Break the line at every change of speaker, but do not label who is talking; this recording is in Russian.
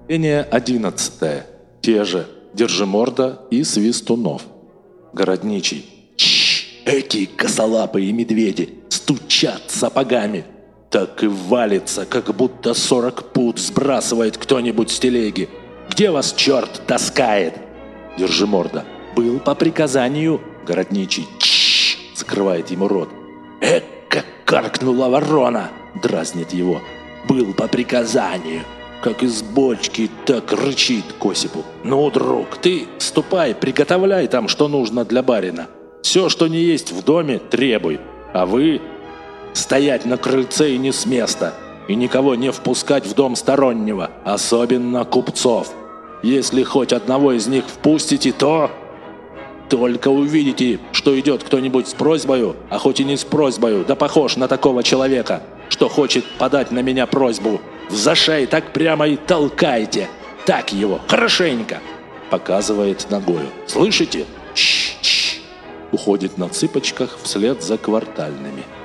Пение 11. Те же Держиморда и Свистунов. Городничий. Эти косолапые медведи стучат сапогами. Так и валится, как будто 40 пуд сбрасывает кто-нибудь с телеги. Где вас черт таскает? Держиморда. Был по приказанию. Городничий. Закрывает ему рот. Как каркнула ворона, дразнит его. Был по приказанию. Как из бочки, так рычит к Осипу. Ну, друг, ты ступай, приготовляй там, что нужно для барина. Все, что не есть в доме, требуй. А вы стоять на крыльце и не с места. И никого не впускать в дом стороннего, особенно купцов. Если хоть одного из них впустите, то... Только увидите, что идет кто-нибудь с просьбою, а хоть и не с просьбою, да похож на такого человека, что хочет подать на меня просьбу, в зашей так прямо и толкайте. Так его, хорошенько. Показывает ногою. Слышите? Уходит на цыпочках вслед за квартальными.